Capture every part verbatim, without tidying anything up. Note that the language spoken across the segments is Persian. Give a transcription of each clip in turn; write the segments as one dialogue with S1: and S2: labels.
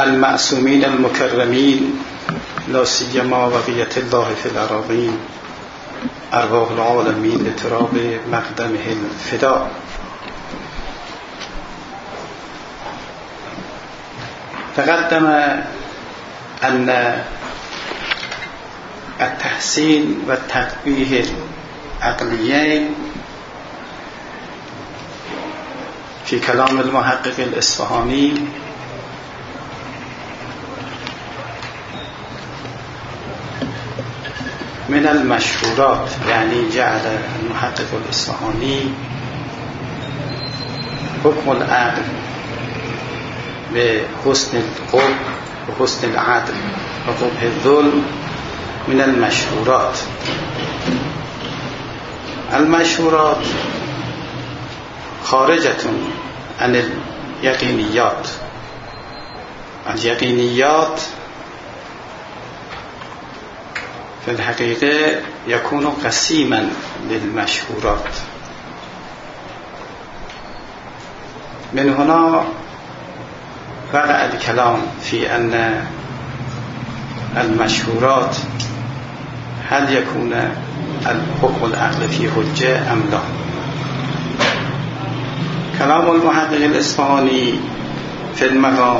S1: المعصومين المكرمين لا سيما بقية الله في الأراضين أرواح العالمين لتراب مقدمه الفداء. تقدم أن التحسين والتقبيح العقليين في كلام المحقق الإصفهاني من المشهورات، يعني جعل المحقق الإصفهاني حكم العقل بحسن القبح وحسن العدل وقبح الظلم من المشهورات. المشهورات خارجة عن اليقينيات. اليقينيات في الحقيقة يكون قسيما للمشهورات. من هنا وقع الكلام في أن المشهورات هل يكون الحكم العقل فيه حجة أم لا. كلام المحقق الإصفهاني في المقام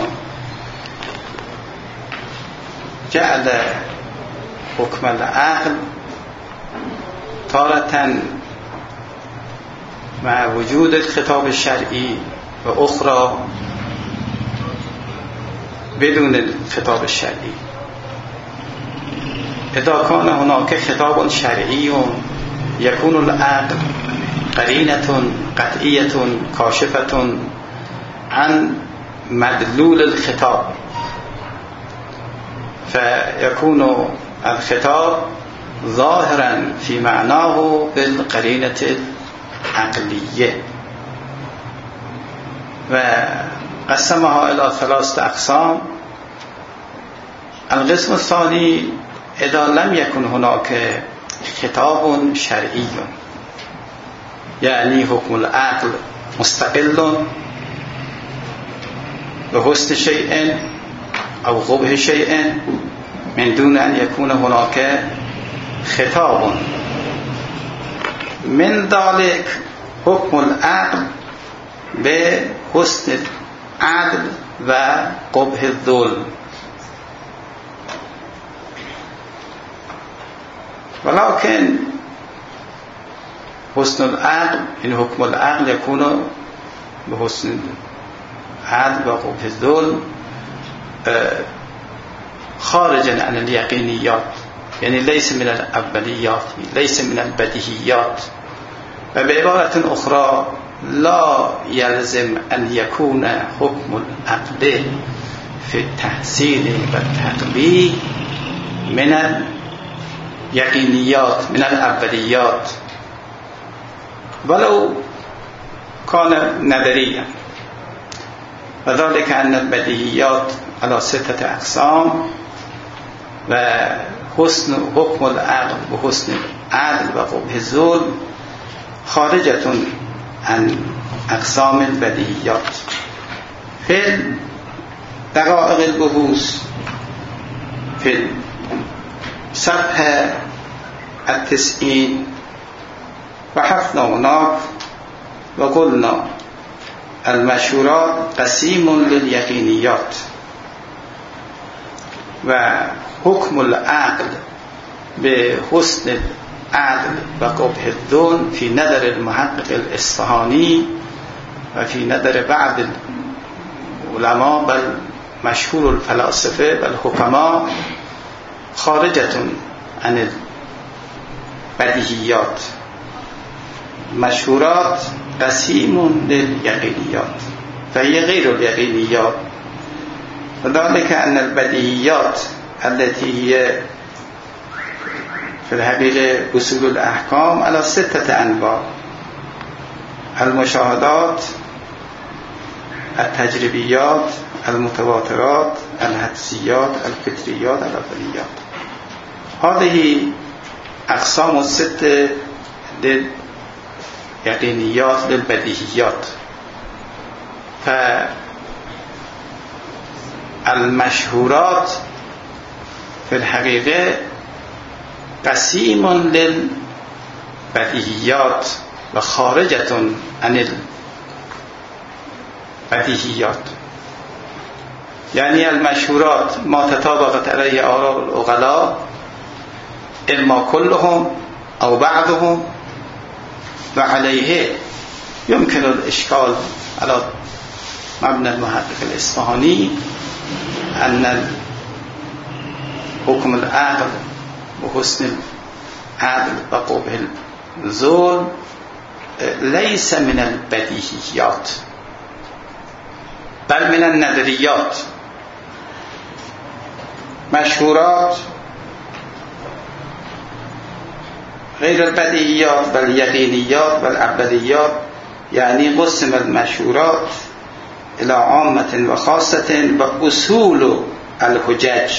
S1: جعل حكم العقل تارة مع وجود الخطاب الشرعي وأخرى بدون الخطاب الشرعي. إذا كان هناك خطاب شرعي يكون العقل قرينة قطعية كاشفة عن مدلول الخطاب، فيكون الخطاب ظاهرا في معناه بالقرينة العقلية. وقسمها إلى ثلاثة أقسام. القسم الثاني إذا لم يكن هناك خطاب شرعي، يعني حكم العقل مستقل بحسن شيء أو قبح شيء من دون أن يكون هناك خطاب. من ذلك حكم العقل بحسن العدل وقبح الظلم. ولكن حسن العقل إن حكم العقل يكون بحسن العدل وقبح الظلم خارجا عن اليقينيات، يعني ليس من الأوليات، ليس من البديهيات. وبعبارة أخرى لا يلزم أن يكون حكم العقل في التحسين والتقبيح من اليقينيات، من الأوليات، ولو كان نظريا. وذلك أن البديهيات على ستة أقسام، وحسن حكم العقل وحسن العدل وقبح الظلم خارجة عن أقسام البديهيات. في دقائق البحوث في صفحة التسعين بحثنا هناك وقلنا المشهورات قسيم لليقينيات، وحكم العقل بحسن العدل وقبح الظلم في نظر المحقق الإصفهاني وفي نظر بعض العلماء بل مشهور الفلاسفة والحكماء خارجة عن البديهيات. مشهورات قسيم لليقينيات فهي غير اليقينيات. وذلك أن البديهيات التي هي في الحقيقة أصول الأحكام على ستة أنواع: المشاهدات، التجريبيات، المتواترات، الحدسيات، الفطريات، الأوليات. هذه أقسام الستة لليقينيات للبديهيات. المشهورات في الحقيقة قسیم للبدیهیات و خارجة عن البدیهیات. یعنی المشهورات ما تطابقت علیه آراء العقلاء اما كلهم او بعضهم و علیه يمكن الاشکال على مبنى المحقق الاصفهانی ان حکم العقل و حسن العدل و قبح الظلم ليس من البدیهیات بل من النظریات. مشهورات غیر البدیهیات بل یقینیات بل ابدیات. یعنی قسم المشهورات الى عامة و خاصة و اصول الحجج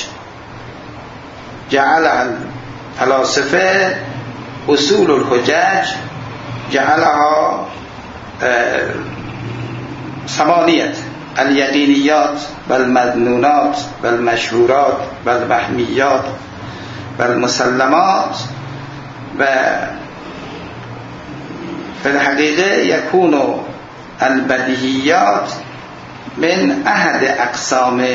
S1: جعل الفلاسفه اصول الحجج جعلها ثمانية: اليقينيات والمظنونات والمشهورات والوهميات والمسلمات. و في الحقيقة يكون البديهيات من أحد أقسام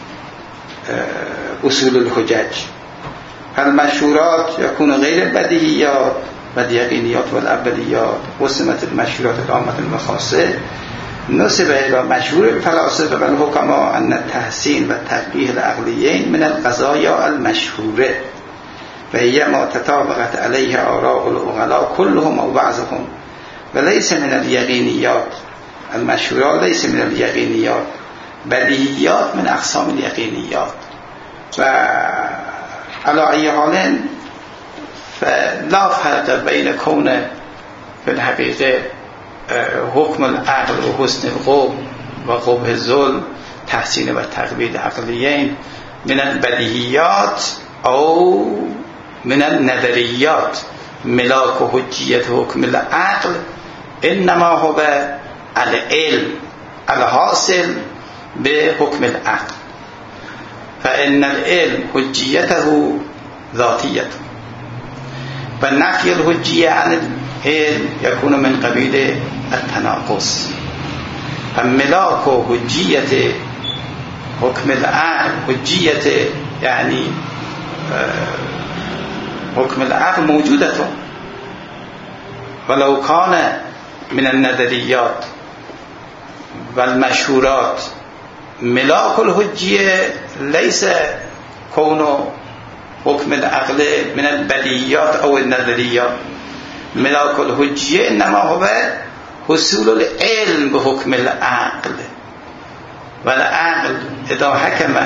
S1: أصول الحجج. المشهورات يكون غير البديهيات واليقينيات والأبديات. قسمت المشهورات العامة والخاصة نسب إلى مشهور الفلاسفة والحكماء أن التحسين والتقبيح العقليين من القضايا المشهورة وهي ما تطابقت عليه آراء العقلاء كلهم أو بعضهم وليس من اليقينيات. المشهورات ليس من اليقينيات، بديهيات من أقسام اليقينيات. وعلى أي حال فلا فرق بين كون في الحقيقة حکم العقل و حسن القبح و قبح الظلم تحسین و تقبیح عقلیین من البدیهیات او من النظریات ملاک و حجیت حکم العقل انما هو العلم الحاصل به حکم العقل فإن العلم حجیته ذاتیه و نفی الحجیه عن العلم يكون من قبيل التناقض. فملاك حجية حكم العقل حجية يعني حكم العقل موجودة ولو كان من النظريات والمشهورات ملاك الحجية ليس كون حكم العقل من البديهيات أو النظريات. ملاك الحجية إنما هو حصول العلم بحكم العقل والعقل إذا حكم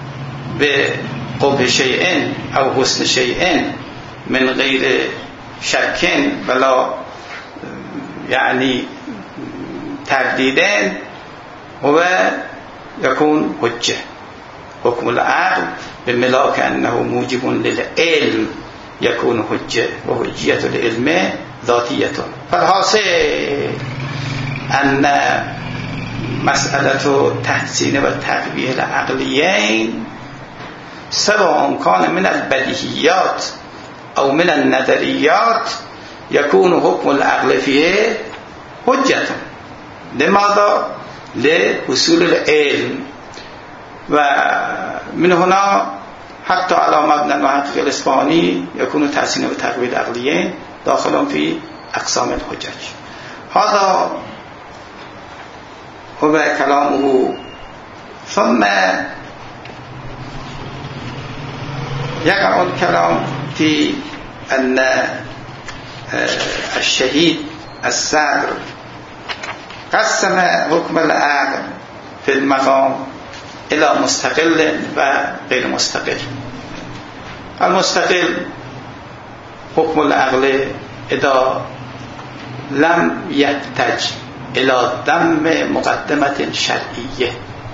S1: بقبح شيء أو حسن شيء من غير شك ولا يعني ترديد هو يكون حجة. حكم العقل بملاك أنه موجب للعلم يكون حجة وحجية العلم ذاتية. فالحاصل أن مسألة تحسين والتقبيح العقليين سواء كان من البديهيات أو من النظريات يكون حكم العقل فيه حجة. لماذا؟ لحصول العلم. ومن هنا حتى على مبنى المحقق الإصفهاني يكون تحسين وتقبيح العقليين داخل في أقسام الحجج. هذا هو كلامه. ثم يقع الكلام في أن الشهيد الصدر قسم حكم العقل في المقام إلى مستقل وغير مستقل. المستقل حكم العقل إذا لم يحتاج إلى ذم مقدمة شرعية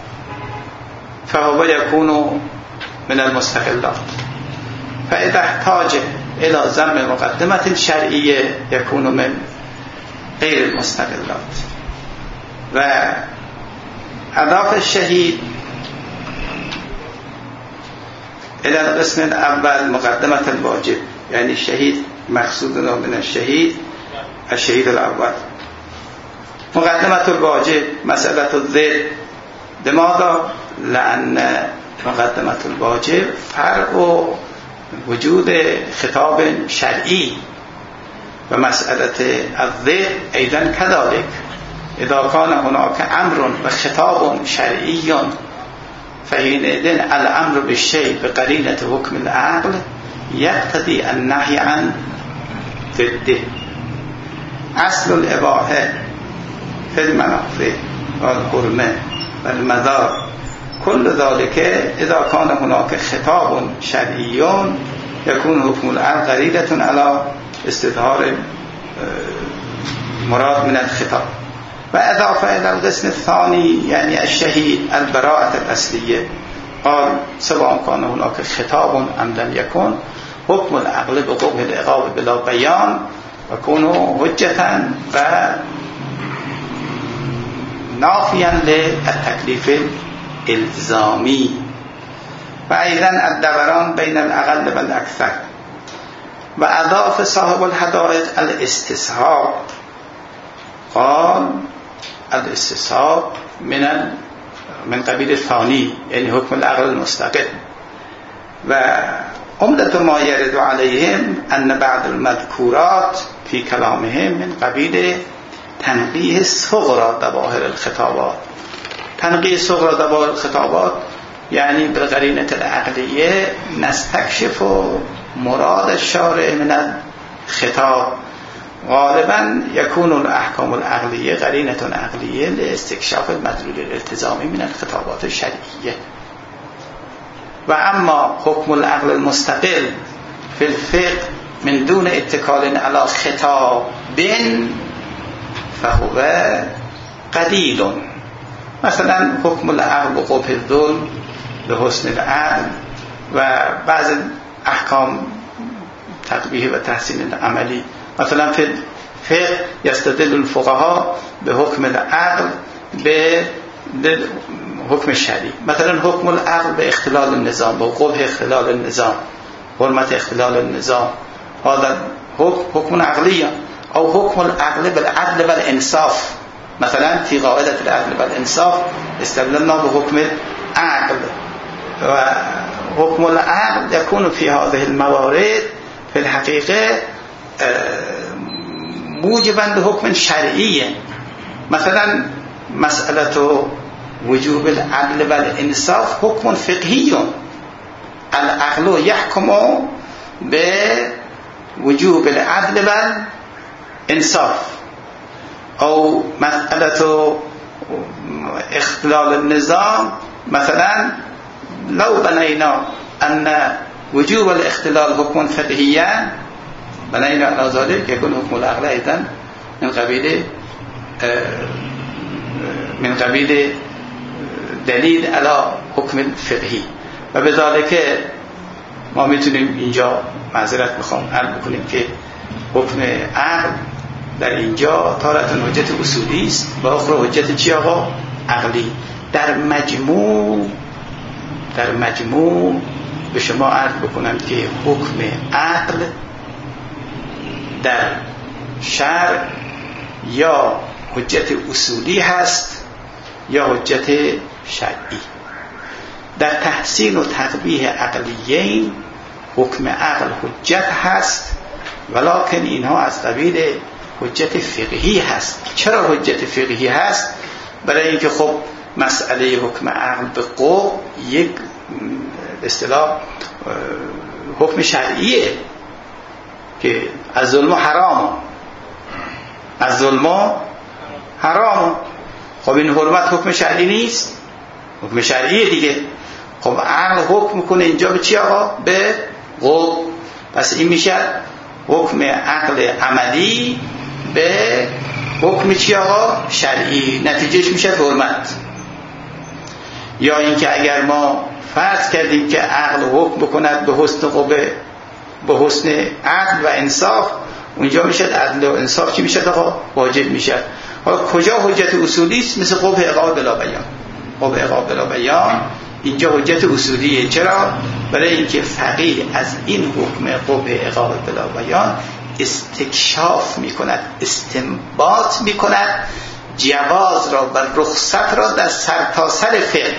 S1: فهو يكون من المستقلات. فإذا احتاج إلى ذم مقدمة شرعية يكون من غير المستقلات. وأضاف الشهيد الى القسم الاول مقدمة الواجب، یعنی شهید مقصودنا من الشهید الشهید الاول. مقدمة الواجب مسألة الذل. لماذا؟ لأن مقدمة الواجب فرع وجود خطاب شرعي، ومسألة الذل أيضا كذلك. إذا كان هناك أمر وخطاب شرعي فحينئذ الأمر بالشيء بقرينة حكم العقل يقتضي النهي عن ضده. أصل الإباحة في المنافع والحرمة والمضار كل ذلك إذا كان هناك خطاب شرعي يكون حكم العقل قرينة على استظهار مراد من الخطاب. وإضافة إلى القسم الثاني يعني الشهيد البراءة الأصلية، قال سواء كان هناك خطاب أم لم يكن حكم العقل بقبح العقاب بلا بيان يكون حجة ونافيا للتكليف الإلزامي. وأيضا الدوران بين الأقل والأكثر. وأضاف صاحب الحدائق الاستصحاب، قال الاستصحاب من من قبيل الثاني يعني حكم العقل المستقل. وعمدة ما يرد عليهم أن بعض المذكورات في كلامهم من قبيل تنقیح صغرى ظواهر الخطابات. تنقیح صغرى ظواهر الخطابات يعني بالقرينة العقلية نستكشف مراد الشارع من الخطاب. غالبا يكون الأحكام العقلية قرينة عقلية لاستكشاف المدلول الالتزامي من الخطابات الشرعية. وأما حكم العقل المستقل في الفقه من دون اتكال على خطاب فهو قليل. مثلا حكم العقل بقبح الظلم لحسن العقل وبعض احکام تقبیح و تحسین العملی. مثلا في الفقه يستدل الفقهاء بحكم العقل بحكم الشرعي. مثلا حكم العقل باختلال النظام وقبح اختلال النظام، حرمة اختلال النظام، هذا حكم عقلي. أو حكم العقل بالعدل والإنصاف. مثلا في قاعدة العدل والإنصاف استدللنا بحكم العقل. وحكم العقل يكون في هذه الموارد في الحقيقة موجبا لحكم شرعي. مثلا مسألة وجوب العدل والإنصاف حكم فقهي، العقل يحكم بوجوب العدل والإنصاف. أو مسألة اختلال النظام، مثلا لو بنينا أن وجوب الاختلال حكم فقهيا بنينا على ذلك يكون حكم العقل أيضا من قبيل من قبيل دلیل على حکم فقهی. و بذلك ما میتونیم اینجا معذرت میخوام عرض بکنیم که حکم عقل در اینجا تارة حجت اصولی است و اخرى حجت چی آقا؟ عقلی. در مجموع در مجموع به شما عرض بکنم که حکم عقل در شرع یا حجت اصولی هست یا حجت شرعی. در تحسین و تقبیح عقلیین حکم عقل حجت هست، ولکن اینها از قبیل حجت فقهی هست. چرا حجت فقهی هست؟ برای اینکه خب مسئله حکم عقل به قوم یک اصطلاح حکم شرعیه که از ظلم حرام، از ظلم حرام. خب این حرمت حکم شرعی نیست؟ حکم شرعیه دیگه. خب عقل حکم میکنه اینجا به چی آقا؟ به قوم. پس این میشه حکم عقل عملی به حکم چی آقا؟ شرعی. نتیجهش میشه حرمت. یا اینکه اگر ما فرض کردیم که عقل حکم بکند به حسن قبه، به حسن عدل و انصاف، اونجا میشه عدل و انصاف چی میشه آقا؟ واجب میشه. حالا کجا حجت اصولی است؟ مثل قبح عقاب بلا بیان. قبح عقاب بلا بیان اینجا حجت اصولیه. چرا؟ برای اینکه فقیه از این حکم قبح اقامه بلا بیان استکشاف میکند، استنباط میکند جواز را و رخصت را در سرتاسر فقه.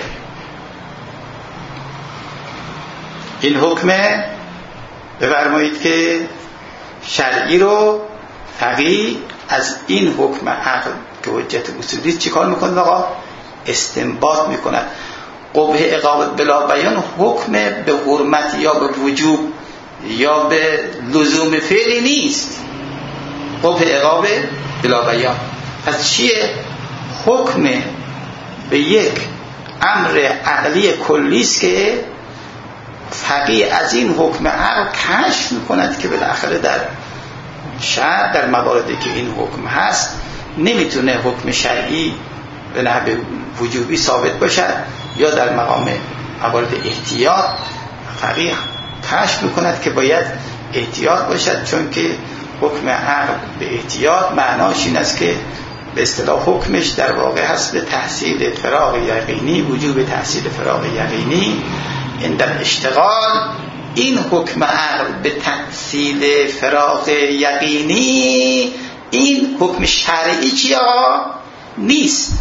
S1: این حکم بفرمایید که شرعی رو فقیه از این حکم عقل که حجت اصولی چی کار میکنه؟ آقا استنباط میکند. قبح اقامه بلا بیان حکم به حرمت یا به وجوب یا به لزوم فعلی نیست. قبح اقامه بلا بیان پس چیه؟ حکم به یک امر عقلی کلیست که فقیه از این حکم عقل کشف میکند که بالاخره در شرع در مواردی که این حکم هست نمیتونه حکم شرعی به نحو وجوبی ثابت باشد، یا در مقام موارد احتیاط فقیه کشف میکند که باید احتیاط باشد، چون که حکم عقل به احتیاط معناش این است که به اصطلاح حکمش در واقع هست به تحصیل فراغ یقینی، وجوب تحصیل فراغ یقینی. این در اشتغال این حکم عقل به تحصیل فراغ یقینی این حکم شرعی چی آقا؟ نیست.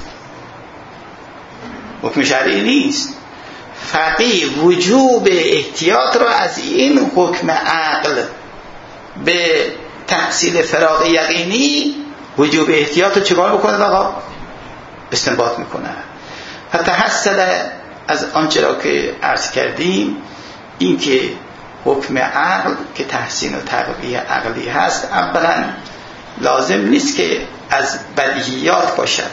S1: حکم شرعی نیست. فقیه وجوب احتیاط را از این حکم عقل به تحصیل فراغ یقینی وجوب احتیاط رو چگاه بکنه آقا؟ استنباط میکنه. حتی حصل از آنچه را که عرض کردیم این که حکم عقل که تحسین و تقویه عقلی هست اولا لازم نیست که از بدیهیات باشد،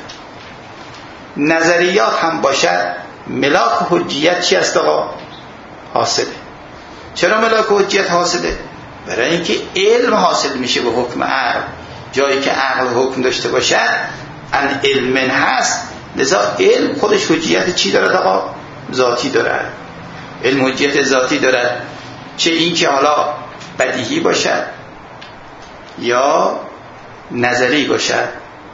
S1: نظریات هم باشد. ملاک حجیت چی است آقا؟ حاصله. چرا ملاک حجیت حاصله؟ برای اینکه علم حاصل میشه به حکم عقل. جایی که عقل حکم داشته باشد ان علم هست، لذا علم خودش حجیت چی دارد آقا؟ ذاتی دارد. علم حجیت ذاتی دارد، چه این که حالا بدیهی باشد یا نظری باشد.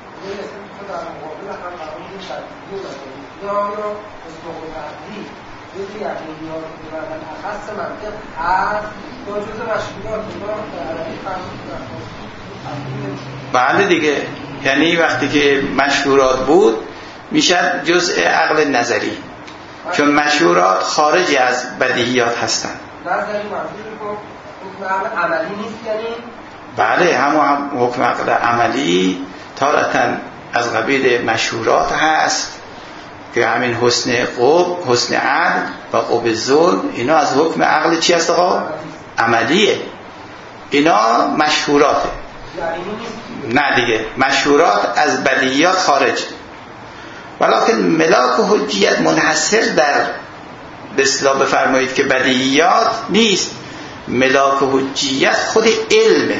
S1: بله دیگه، یعنی وقتی که مشهورات بود میشد جزء عقل نظری، چون مشهورات خارج از بدیهیات هستند. نظری منظور حکم عقل عملی نیست یعنی؟ بله، همون هم حکم عقل عملی تارتاً از قبیل مشهورات هست که همین حسن قب، حسن عقل و قب ظلم، اینا از حکم عقل چی هست آقا؟ عملیه. اینا مشهوراته. نه دیگه، مشهورات از بدیهیات خارج، ولیکن ملاک و حجیت منحصر در به اصطلاح بفرمایید که بدیهیات نیست. ملاک و حجیت خود علمه.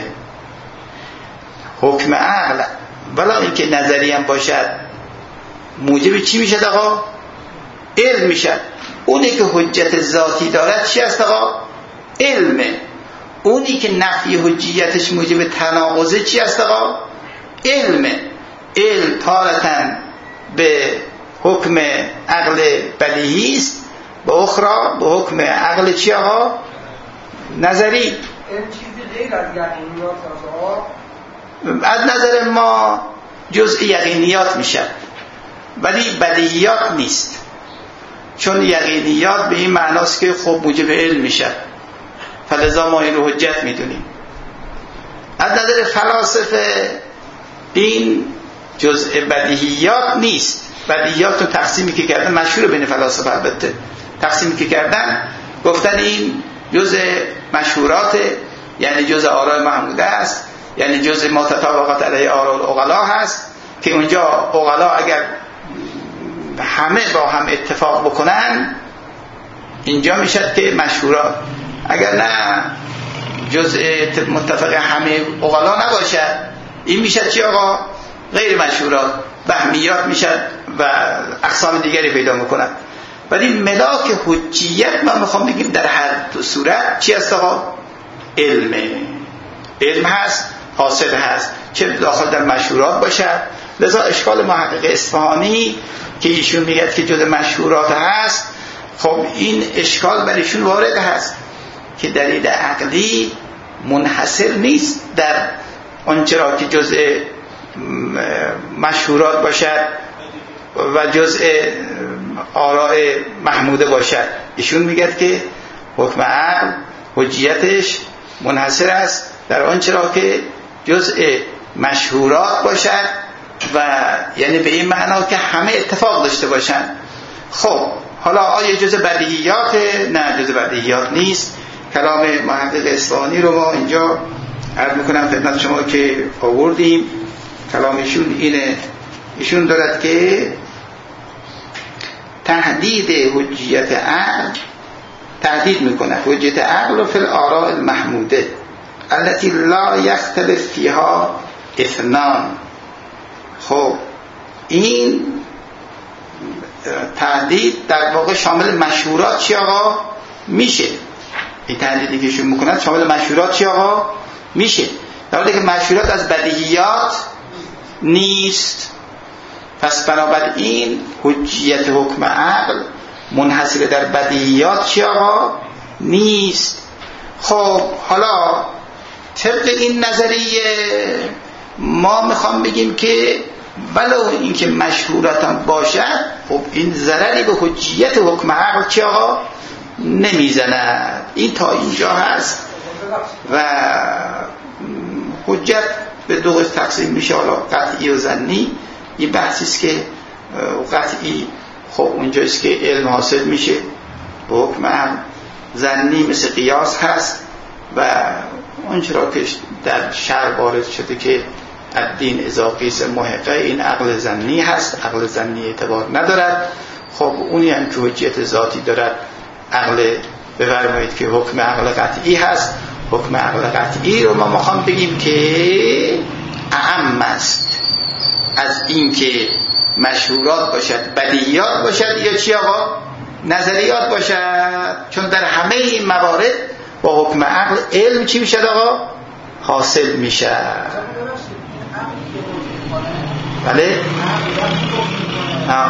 S1: حکم عقل ولی اینکه نظری هم باشد موجب چی میشد آقا؟ علم میشد. اونی که حجت ذاتی دارد چی است آقا؟ علمه. اونی که نفی حجیتش موجب تناقضه چی است آقا؟ علمه. علم تارتاً به حکم عقل بدیهی است، به اخرى به حکم عقل چی آقا؟ نظری. این چیزی غیر از یقینیات آقا؟ از نظر ما جزء یقینیات میشه، ولی بدیهیات نیست، چون یقینیات به این معناست که خب موجب علم میشه، فلذا ما این رو حجت میدونیم. از نظر فلاسفه این جزء بدیهیات نیست. بدیهیات رو تقسیمی که کردن مشهور بین فلاسفه، البته تقسیمی که کردن گفتن این جزء مشهورات، یعنی جزء آراء محموده است، یعنی جزء ما تطابقت علیه آراء العقلا هست که اونجا عقلا اگر همه با هم اتفاق بکنن اینجا میشد که مشهورات، اگر نه جزء متفق همه عقلا نباشد این میشد چی آقا؟ غیر مشهورات، وهمیات میشد و اقسام دیگری پیدا میکنن. ولی ملاک حجیت ما میخوام بگیم در هر دو صورت چی است آقا؟ علمه. علم هست، حاصل هست، چه داخل در مشهورات باشد. لذا اشکال محقق اصفهانی که ایشون میگه که جز مشهورات هست خب این اشکال برایشون وارد هست که دلیل عقلی منحصر نیست در آنچه را که جزء مشهورات باشد و جزء آراء محموده باشد. ایشون میگه که حکم عقل حجیتش منحصر است در آنچه را که جزء مشهورات باشد و یعنی به این معنا که همه اتفاق داشته باشند. خب حالا آیا جزء بدیهیات؟ نه، جزء بدیهیات نیست. کلام محقق اصفهانی رو ما اینجا عرض میکنم خدمت شما که آوردیم. کلامشون اینه، ایشون دارد که تهدید حجیت عقل، تهدید میکنه حجیت عقل فی الآراء المحموده التي لا يختلف فيها اثنان. خب این تهدید در واقع شامل مشهورات چی آقا میشه؟ این تهدیدی که شما میکنند شامل مشهورات چی آقا میشه، در حالی که مشهورات از بدیهیات نیست. پس بنابراین حجیت حکم عقل منحصر در بدیهیات چی آقا نیست. خب حالا طبق این نظریه ما میخوام بگیم که ولو اینکه مشهورات هم باشد، خب این ضرری به حجیت حکم عقل چی آقا نمیزند. این تا اینجا هست و حجت به دو قسم تقسیم میشه، حالا قطعی و ظنی. این بحثی است که قطعی خب اونجاست که علم حاصل میشه به حکم عقل، ظنی مثل قیاس هست و اونچه را که در شرع وارد شده که الدین اذا قیس محقه، این عقل ظنی هست، عقل ظنی اعتبار ندارد. خب اونی هم که حجیت ذاتی دارد عقل، بفرمایید که حکم عقل قطعی هست. حکم عقل قطعی رو ما میخوام بگیم که اعم است از این که مشهورات باشد، بدیهیات باشد یا چی آقا نظریات باشد، چون در همه این موارد با حکم عقل علم چی میشد آقا حاصل میشد. بله ها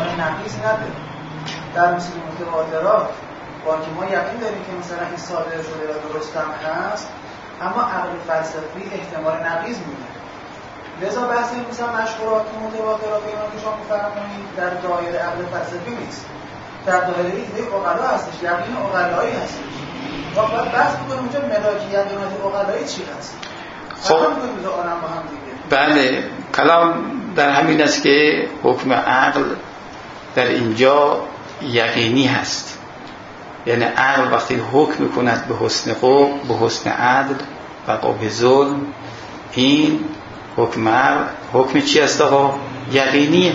S2: در مثل متواترات با که ما یقین داریم که مثلا این صادر شده و درست هم هست، اما عقل فلسفی احتمال نقیض میده. لذا بحث این مثلا مشهورات و متواترات اینا که شما می‌فرمایید در دایره عقل فلسفی نیست، در دایره ایده عقلا هستش، یقین عقلایی هستش. ما باید بحث بکنیم اونجا ملاکیت یقینات عقلایی چی هست.
S1: خب بله، کلام در همین است که حکم عقل در اینجا یقینی هست. یعنی عقل وقتی حکم میکند به حسن قبح، به حسن عدل و قبح ظلم، این حکم عقل حکم چی است آقا؟ یقینیه.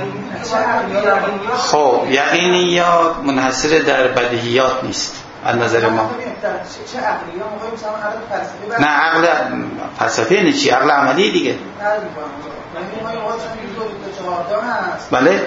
S1: خب یقینیات منحصر در بدیهیات نیست از نظر ما. نه عقل فلسفی نه، چی عقل عملی دیگه. بله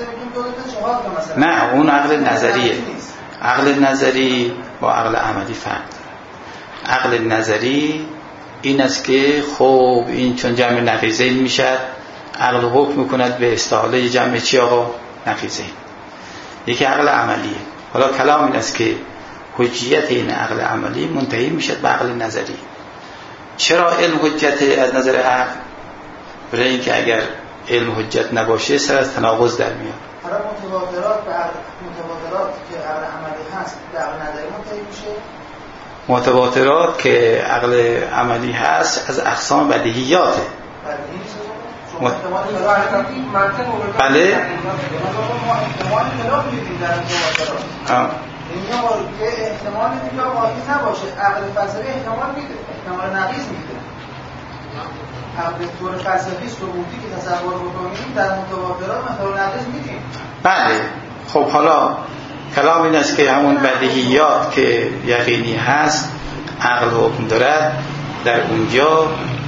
S1: نه، اون عقل نظریه. عقل نظری با عقل عملی فرق داره. عقل نظری این است که خب این چون جمع نقیضین میشد، عقل حکم میکند به استحاله جمع چی آقا نقیضین. یکی عقل عملیه. حالا کلام این است که حجیت این عقل عملی منتهی میشد به عقل نظری. چرا علم حجت از نظر عقل؟ برای اینکه اگر علم حجت نباشه سر از تناقض در میاد.
S2: حالا متواترات به عقل متواترات که عقل عملی هست به عقل نظری منتهی میشه.
S1: متواترات که عقل عملی هست از اقسام بدیهیاته. مت... بله
S2: اینجا که احتمال دیگه واقعی نباشه، عقل فلسفی احتمال میده، احتمال نقیض میده. عقل طور فلسفی ثبوتی که تصور بکنیم در متواترات احتمال نقیض میدیم.
S1: بله خب حالا کلام این است که همون بدیهیات که یقینی هست عقل حکم دارد، در اونجا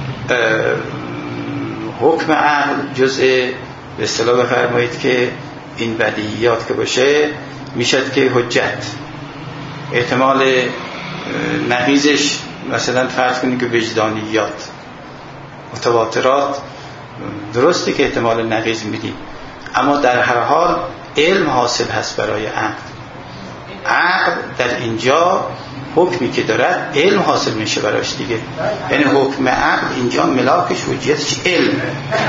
S1: حکم عقل جزء به اصطلاح بفرمایید که این بدیهیات که باشه میشد که حجت. احتمال نقیضش مثلا فرض کنید که وجدانیات. متواترات درسته که احتمال نقیض میدیم، اما در هر حال علم حاصل هست برای عقل. عقل در اینجا حکمی که دارد علم حاصل میشه براش دیگه، یعنی حکم عقل اینجا ملاکش حجیتش علمه.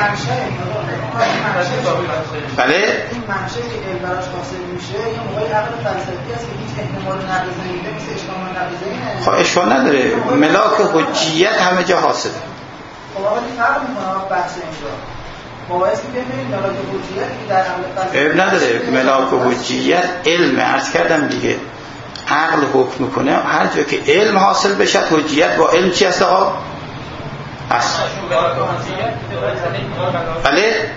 S1: بله
S2: این منشه که علم براش حاصل میشه یه موقعی عقل فلسفی است که هیچ احتمال نقض نمیده، مثل اشکال نقضی نه.
S1: خب اشکال نداره، ملاک حجیت همه جا حاصله.
S2: خب آقا این فرق میکنه بحث اینجا مباحث که ببینید ملاک حجیت که در عقل فلسفی
S1: علم نداره، ملاک حجیت علم. عرض کردم دیگه عقل حکم میکنه، هر جا که علم حاصل بشه حجیت با علم چی هست آقا؟ هست. بله؟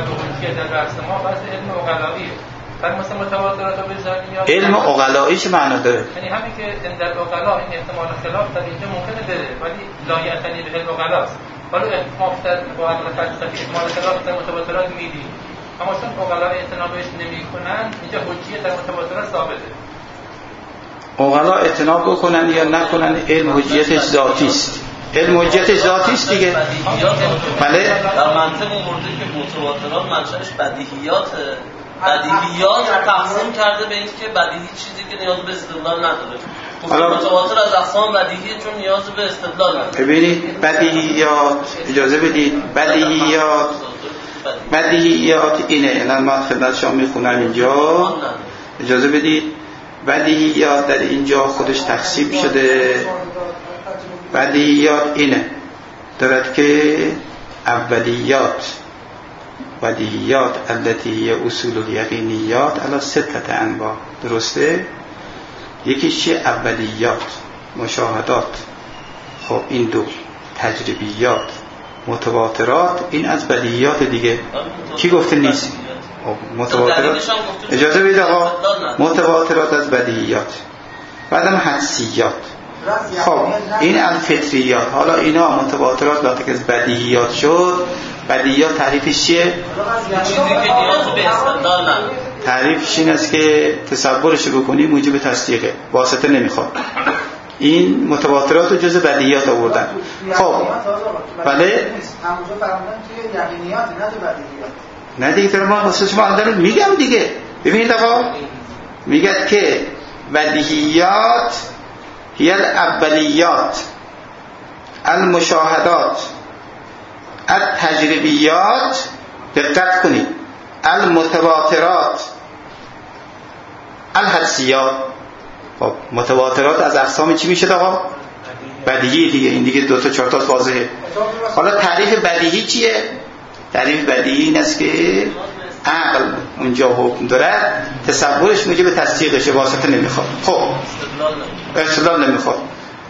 S1: علم عقلائی چه معنا داره؟
S3: یعنی همین که در عقلا این احتمال خلاف در اینجا ممکنه بره، ولی لا یعتنی به علم عقلاست. ولی ما با عقل فلسفی احتمال خلاف در متواترات میدیم، اما چون عقلا اعتنا بهش نمیکنن اینجا حجیت در متواترات ثابته.
S1: عقلا اعتنا بکنن یا نکنن علم حجیتش ذاتی است. علم حجیتش ذاتی است دیگه. بله
S4: در منطق مورد که متواترات منشأش بدیهیات بدیهیات تقسیم کرده به اینکه بدیهی چیزی که نیاز به استدلال نداره. حالا متواتر از اقسام بدیهی چون نیاز به استدلال نداره.
S1: ببینید بدیهیات، اجازه بدید، بدیهیات بدیهیات اینه. الان ما خدمت شما میخونم اینجا، اجازه بدید. بدیهیات در اینجا خودش تقسیم شده. بدیهیات اینه دارد که اولیات بدیهیات التي هي اصول الیقینیات علی ستة انواع، درسته؟ یکیش چیه؟ اولیات، مشاهدات. خب این دو. تجربیات، متواترات، این از بدیهیات دیگه. کی گفته نیست؟ متواترات اجازه بدید آقا، متواترات از بدیهیات. بعدم حدسیات. خب این الفطریات. حالا اینا متواترات وقتی که از بدیهیات شد، بدیهیات تعریفش چیه؟
S4: چیزی که نیاز به استدلال نداره.
S1: تعریفش این است که تصورش بکنی موجب تصدیقه، واسطه نمیخواد. این متواترات رو جز بدیهیات آوردن. خب بله
S2: همونجا فرمودن که یقینیات نه بدیهیات.
S1: نه دیگه فرمان واسه شما دارم میگم دیگه. ببینید آقا میگه که بدیهیات هی الاولیات المشاهدات التجربیات، دقت کنید، المتواترات الحدسیات. خب متواترات از اقسام چی میشه آقا؟ بدیهی دیگه. این دیگه دو تا چهار تا واضحه. حالا تعریف بدیهی چیه؟ تعریف بدیهی این است که عقل اونجا حکم داره، تصورش موجب تصدیقشه، واسطه نمیخواد. خب استدلال نمیخواد.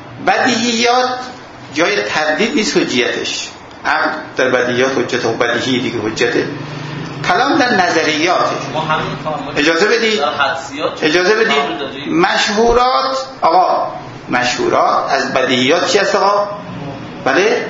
S1: بدیهیات جای تردید نیست حجیتش. عقل در بدیهیات حجت و بدیهی دیگه حجته. کلام در نظریات. اجازه بدید اجازه بدید مشهورات آقا، مشهورات از بدیهیات چی هست آقا؟ بله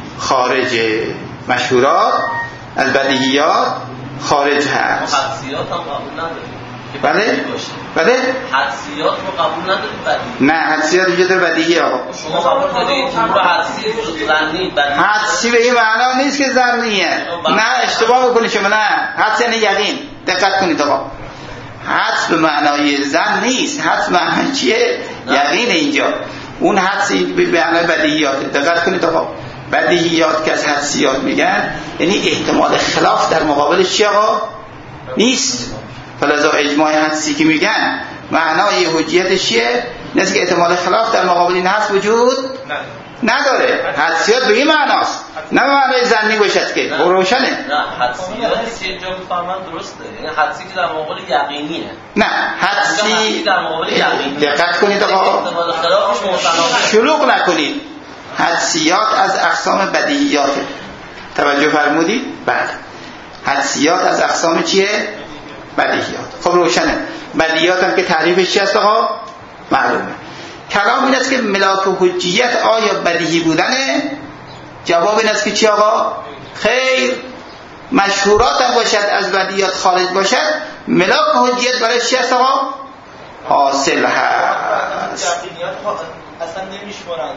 S1: خارجه. مشهورات از بدیهیات خارج هست.
S4: حدسیات هم قبول نداریم.
S1: بله بله
S4: حدسیات رو قبول نداریم بدیهی.
S1: نه حدسیات اینجا در بدیهی آقا.
S4: شما قبول دارید که رو حدسی ظنی بدیهی.
S1: حدسی به این معنا نیست که ظنیه. نه اشتباه بکنید شما. نه حدس یعنی یقین. دقت کنید آقا، حدس به معنای ظن نیست. حدس معنی چیه؟ یقین. اینجا اون حدس به معنای بدیهیات. دقت کنید آقا، بدیهیات که از حدسیات میگن یعنی احتمال خلاف در مقابلش چی آقا؟ نیست. فلذا اجماع حدسی که میگن معنای حجیتش چیه؟ نیست که احتمال خلاف در مقابل این حدس وجود نداره. حدسیات به این معناست، نه به معنای ظنی باشد که روشنه.
S4: نه حدسیاتی که اینجا میفهمن درسته، یعنی حدسی که در مقابل یقینیه.
S1: نه حدسی
S4: در مقابل یقینیه.
S1: دقت کنید آقا،
S4: احتمال خلافش متناقض.
S1: شلوغ نکنید. حدسیات از اقسام بدیهیاته. توجه فرمودید؟ بله. حدسیات از اقسام چیه؟ بدیهیات. خب روشنه. بدیهیات هم که تعریفش چی هست آقا؟ معلومه. کلام این است که ملاک حجیت آیا بدیهی بودنه؟ جواب این است که چی آقا؟ خیر. مشهورات هم باشد از بدیهیات خارج باشد، ملاک حجیت برای چی هست آقا؟ حاصل هست.
S5: اصلا نمیشمارن.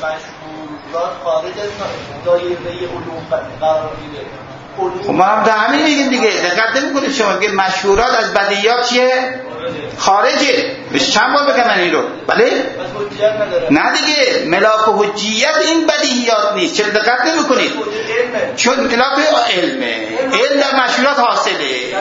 S5: مشهورات خارج از دایره علوم قرار میده.
S1: خب ما هم در همین میگیم دیگه. دقت نمی‌کنید شما میگه مشهورات از بدیهیات چیه؟ خارجه. بهش چند بار بگم من این رو؟ بله؟ نه دیگه، ملاک و حجیت این بدیهیات نیست. چرا دقت نمی‌کنید؟ چون ملاک علمه، علم در مشهورات حاصله.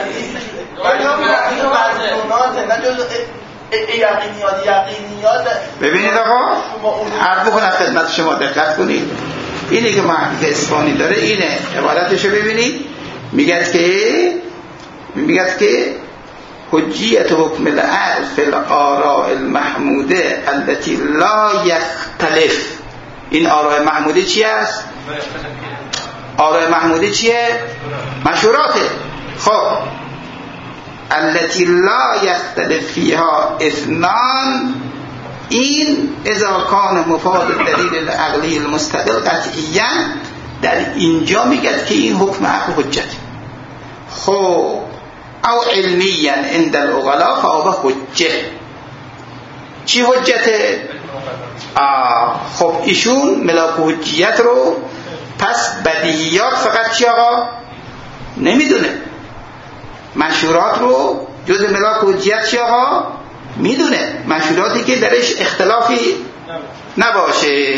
S5: یقینیات یقینیات
S1: ببینید آقا، عرض بکنم خدمت شما، دقت کنید. اینه که محقق اصفهانی داره، اینه عبارتشو ببینید. میگه که میگه که حجیت حکم العقل فی الآراء المحموده التي لا یختلف. این آراء محموده چی است؟ آراء محموده چیه؟ مشهوراته. خب التي لا یختلف فیها اثنان، این اذا کان مفاد الدلیل العقلی المستقل قطعیاً، در اینجا میگه که این حکم عقل حجت. خب او علمیا عند العقلاء فهو حجه. چی حجته؟ آه خب ایشون ملاک حجیت رو پس بدیهیات فقط چی آقا؟ نمیدونه. مشهورات رو جز ملاک حجیت چی آقا؟ میدونه. مشهوراتی که درش اختلافی نباشه.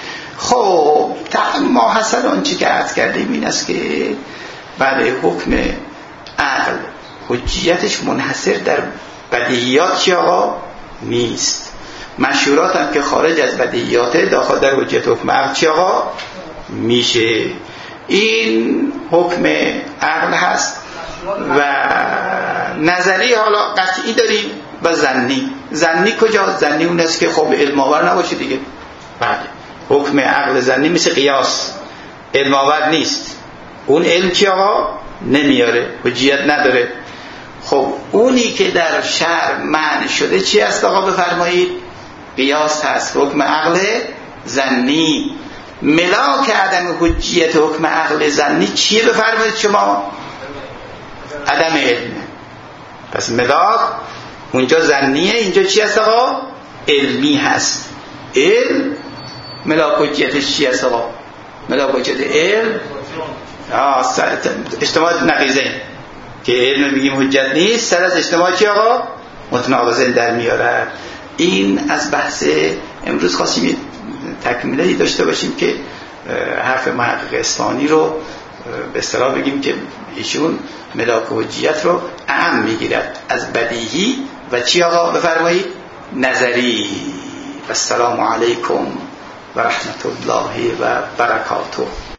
S1: خب ما حسن آنچه که عرض کردیم این است که بله حکم عقل حجیتش منحصر در بدیهیات چی آقا؟ نیست. مشهورات هم که خارج از بدیهیاته داخل در حجیت حکم عقل چی آقا؟ میشه. این حکم عقل هست و نظری حالا قطعی داریم و ظنی. ظنی کجا؟ ظنی اون است که خب علم آور نباشه دیگه. بله حکم عقل ظنی مثل قیاس علم آور نیست. اون علم چی آقا؟ نمیاره، حجیت نداره. خب اونی که در شرع معنی شده چی است آقا بفرمایید؟ قیاس هست، حکم عقل ظنی. ملاک عدم حجیت حکم عقل ظنی چیه بفرمایید شما؟ عدم علم. پس ملاک اونجا ظنیه، اینجا چی هست آقا؟ علمی هست. علم ملاک حجیتش چی هست آقا؟ ملاک حجیت علم اجتماع نقیضین که علم میگیم حجت نیست، سر از اجتماع چی آقا؟ متناقضین در میارد. این از بحث امروز خواستیم تکمیلی داشته باشیم که حرف محقق اصفهانی رو به اصطلاح بگیم که ایشون ملاک حجیت رو اعم میگیرد از بدیهی و چی آقا بفرمایید؟ نظری. السلام علیکم و رحمت الله و برکاته.